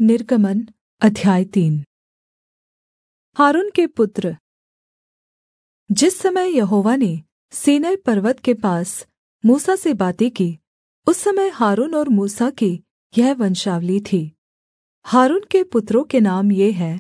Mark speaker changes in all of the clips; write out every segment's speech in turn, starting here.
Speaker 1: निर्गमन अध्याय 3। हारून के पुत्र। जिस समय यहोवा ने सीनै पर्वत के पास मूसा से बातें की, उस समय हारून और मूसा की यह वंशावली थी। हारून के पुत्रों के नाम ये हैं,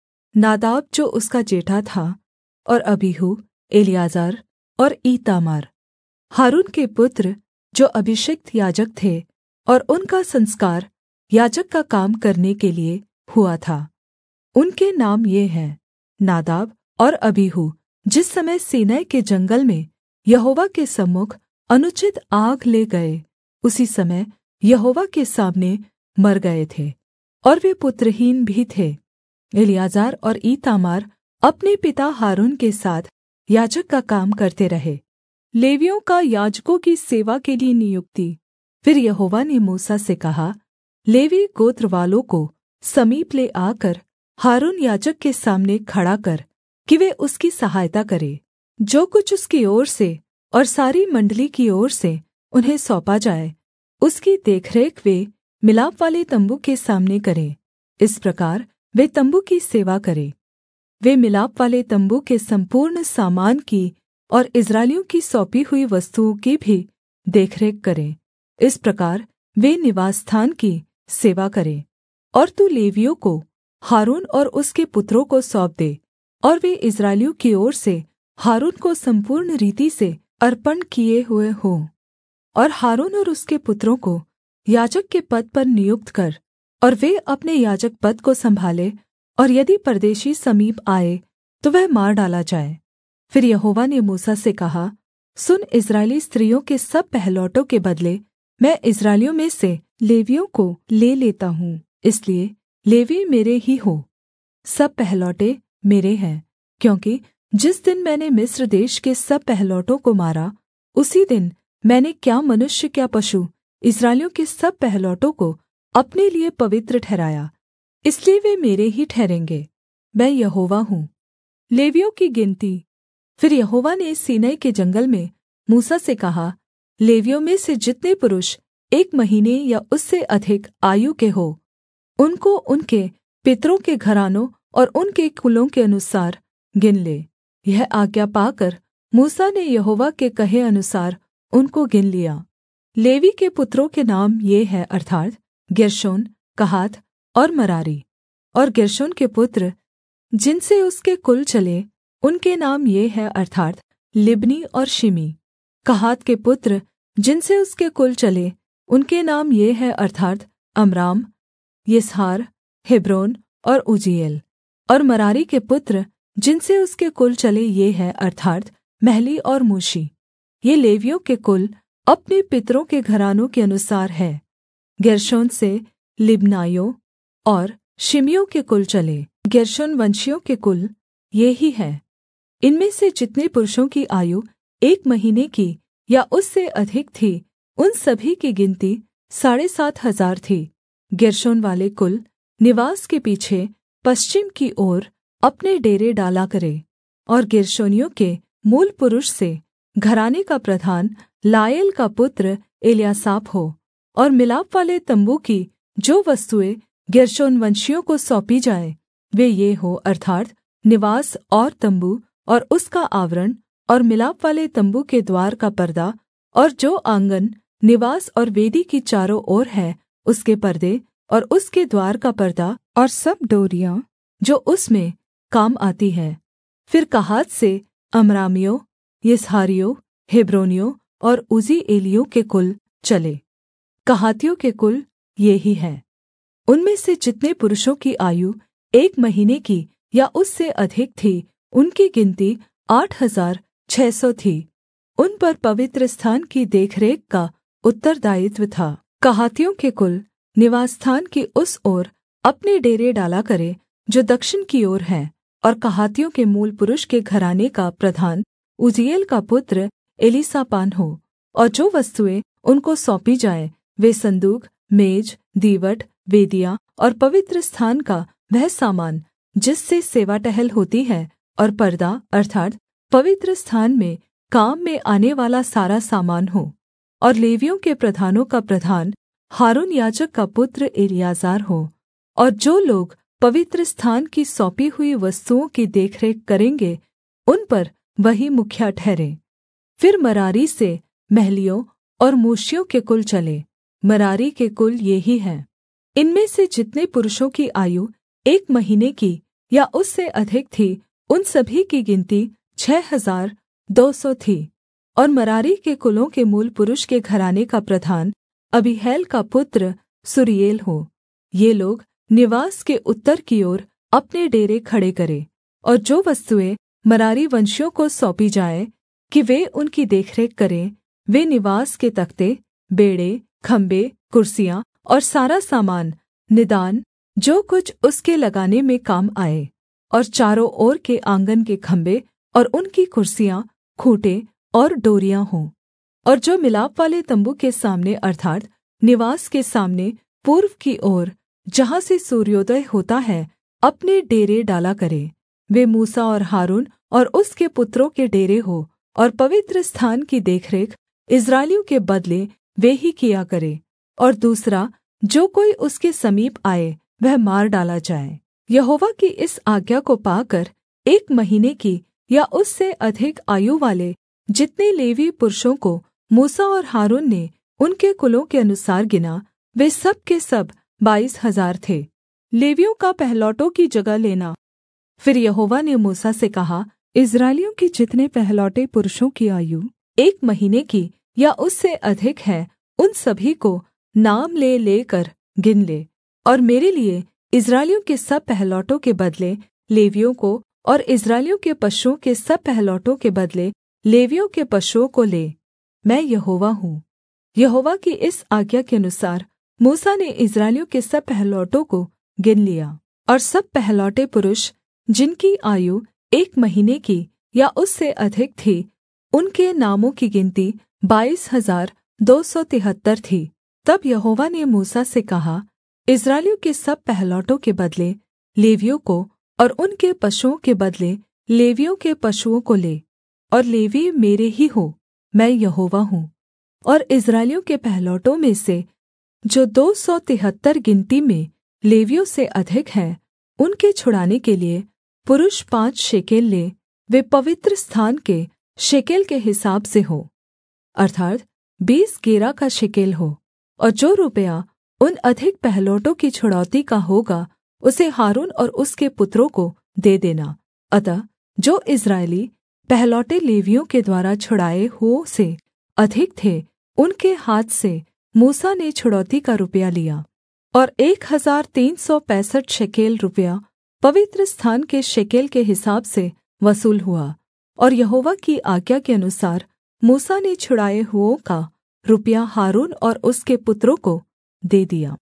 Speaker 1: नादाब जो उसका जेठा था, और अबीहू, एलीआजर और ईतामार। हारून के पुत्र जो अभिषिक्त याजक थे, और उनका संस्कार याजक का काम करने के लिए हुआ था। उनके नाम ये हैं, नादाब और अबीहू, जिस समय सीनै के जंगल में यहोवा के सम्मुख अनुचित आग ले गए, उसी समय यहोवा के सामने मर गए थे, और वे पुत्रहीन भी थे। एलीआजर और ईतामार अपने पिता हारून के साथ याजक का काम करते रहे। लेवियों का याजकों की सेवा के लिए नियुक्ति। फिर यहोवा ने मूसा से कहा, लेवी गोत्रवालों को समीप ले आकर हारून याजक के सामने खड़ा कर कि वे उसकी सहायता करें। जो कुछ उसकी ओर से और सारी मण्डली की ओर से उन्हें सौंपा जाए, उसकी देखरेख वे मिलापवाले तम्बू के सामने करें। इस प्रकार वे तम्बू की सेवा करें। वे मिलापवाले तम्बू के संपूर्ण सामान की और इस्राएलियों की सौंपी हुई वस्तुओं की भी देखरेख करें। इस प्रकार वे निवासस्थान की सेवा करें। और तू लेवियों को हारून और उसके पुत्रों को सौंप दे, और वे इस्राएलियों की ओर से हारून को सम्पूर्ण रीति से अर्पण किए हुए हों। और हारून और उसके पुत्रों को याजक के पद पर नियुक्त कर, और वे अपने याजक पद को सम्भालें, और यदि परदेशी समीप आए तो वह मार डाला जाए। फिर यहोवा ने मूसा से कहा, सुन, इस्राएली स्त्रियों के सब पहिलौठों के बदले मैं इस्राएलियों में से लेवियों को ले लेता हूँ, इसलिए लेवी मेरे ही हो। सब पहिलौठे मेरे हैं, क्योंकि जिस दिन मैंने मिस्र देश के सब पहिलौठों को मारा, उसी दिन मैंने क्या मनुष्य क्या पशु इस्राएलियों के सब पहिलौठों को अपने लिए पवित्र ठहराया, इसलिए वे मेरे ही ठहरेंगे। मैं यहोवा हूँ। लेवियों की गिनती। फिर यहोवा ने सीनै के जंगल में मूसा से कहा, लेवियों में से जितने पुरुष 1 महीने या उससे अधिक आयु के हो, उनको उनके पितरों के घरानों और उनके कुलों के अनुसार गिन ले। यह आज्ञा पाकर मूसा ने यहोवा के कहे अनुसार उनको गिन लिया। लेवी के पुत्रों के नाम ये हैं, अर्थात् गेर्शोन, कहात और मरारी। और गेर्शोन के पुत्र जिनसे उसके कुल चले, उनके नाम ये हैं, अर्थात् लिब्नी और शिमी। कहात के पुत्र जिनसे उसके कुल चले, उनके नाम ये हैं, अर्थात् अमराम, यिसहार, हेब्रोन और उज्जीएल। और मरारी के पुत्र जिनसे उसके कुल चले, ये हैं, अर्थात् महली और मूशी। ये लेवियों के कुल अपने पितरों के घरानों के अनुसार है। गेर्शोन से लिब्नाइयों और शिमियों के कुल चले। गेर्शोन वंशियों के कुल ये ही हैं। इनमें से जितने पुरुषों की आयु 1 महीने की या उससे अधिक थी, उन सभी की गिनती 7,500 थी। गेर्शोन वाले कुल निवास के पीछे पश्चिम की ओर अपने डेरे डाला करें। और गेर्शोनियों के मूल पुरुष से घराने का प्रधान लाएल का पुत्र एल्यासाप हो। और मिलापवाले तम्बू की जो वस्तुएँ गेर्शोन वंशियों को सौंपी जाएँ, वे ये हो, अर्थात् निवास और तम्बू और उसका आवरण, और मिलापवाले तम्बू के द्वार का पर्दा, और जो आँगन निवास और वेदी की चारों ओर है उसके पर्दे, और उसके द्वार का पर्दा, और सब डोरियाँ जो उसमें काम आती हैं। फिर कहात से अमरामियों, यिसहारियों, हेब्रोनियों और उज्जीएलियों के कुल चले। कहातियों के कुल ये ही हैं। उनमें से जितने पुरुषों की आयु 1 महीने की या उससे अधिक थी, उनकी गिनती 8,600 थी। उन पर पवित्रस्थान की देखरेख का उत्तरदायित्व था। कहातियों के कुल निवासस्थान की उस ओर अपने डेरे डाला करें जो दक्षिण की ओर है। और कहातियों के मूल पुरुष के घराने का प्रधान उज्जीएल का पुत्र एलीसापान हो। और जो वस्तुएँ उनको सौंपी जाएँ, वे संदूक, मेज, दीवट, वेदियाँ और पवित्रस्थान का वह सामान जिससे सेवा टहल होती है, और पर्दा, अर्थात् पवित्रस्थान में काम में आने वाला सारा सामान हो। और लेवियों के प्रधानों का प्रधान हारून याजक का पुत्र एलीआजर हो। और जो लोग पवित्रस्थान की सौंपी हुई वस्तुओं की देखरेख करेंगे उन पर वही मुखिया ठहरे। फिर मरारी से महलियों और मूशियों के कुल चले। मरारी के कुल ये ही हैं। इनमें से जितने पुरुषों की आयु 1 महीने की या उससे अधिक थी उन सभी की गिनती 6,200 थी। और मरारी के कुलों के मूल पुरुष के घराने का प्रधान अबीहैल का पुत्र सूरीएल हो। ये लोग निवास के उत्तर की ओर अपने डेरे खड़े करें। और जो वस्तुएँ मरारी वंशियों को सौंपी जाएँ कि वे उनकी देखरेख करें, वे निवास के तख्ते, बेंड़े, खम्भे, कुर्सियाँ और सारा सामान, निदान जो कुछ उसके लगाने में काम आए, और चारों ओर के आँगन के खम्भे और उनकी कुर्सियाँ, खूँटे और डोरियाँ हों। और जो मिलापवाले तम्बू के सामने अर्थात् निवास के सामने पूर्व की ओर, जहाँ से सूर्योदय होता है, अपने डेरे डाला करें। वे मूसा और हारून और उसके पुत्रों के डेरे हो, और पवित्रस्थान की देखरेख इस्राएलियों के बदले वे ही किया करें। और दूसरा जो कोई उसके समीप आए वह मार डाला जाए। यहोवा की इस आज्ञा को पाकर 1 महीने की या उससे अधिक आयु वाले जितने लेवीय पुरुषों को मूसा और हारून ने उनके कुलों के अनुसार गिना, वे सब के सब 22,000 थे। लेवियों का पहिलौठों की जगह लेना। फिर यहोवा ने मूसा से कहा, इस्राएलियों के जितने पहलौठे पुरुषों की आयु 1 महीने की या उससे अधिक है उन सभी को नाम ले लेकर गिन ले। और मेरे लिए इस्राएलियों के सब पहिलौठों के बदले लेवियों को, और इस्राएलियों के पशुओं के सब पहिलौठों के बदले लेवियों के पशुओं को ले। मैं यहोवा हूँ। यहोवा की इस आज्ञा के अनुसार मूसा ने इस्राएलियों के सब पहिलौठों को गिन लिया। और सब पहलौठे पुरुष जिनकी आयु 1 महीने की या उससे अधिक थी, उनके नामों की गिनती 22,273 थी। तब यहोवा ने मूसा से कहा, इस्राएलियों के सब पहिलौठों के बदले लेवियों को, और उनके पशुओं के बदले लेवियों के पशुओं को ले। और लेवी मेरे ही हो, मैं यहोवा हूँ। और इस्राएलियों के पहिलौठों में से जो 273 गिनती में लेवियों से अधिक हैं, उनके छुड़ाने के लिए पुरुष 5 शेकेल ले। वे पवित्र स्थान के शेकेल के हिसाब से हो, अर्थात् 20 गेरा का शेकेल हो। और जो रुपया उन अधिक पहिलौठों की छुड़ौती का होगा, उसे हारून और उसके पुत्रों को दे देना। अतः जो इस्राएली पहिलौठे लेवियों के द्वारा छुड़ाए हुओं से अधिक थे, उनके हाथ से मूसा ने छुड़ौती का रुपया लिया। और 1,365 शेकेल रुपया पवित्रस्थान के शेकेल के हिसाब से वसूल हुआ। और यहोवा की आज्ञा के अनुसार मूसा ने छुड़ाए हुओं का रुपया हारून और उसके पुत्रों को दे दिया।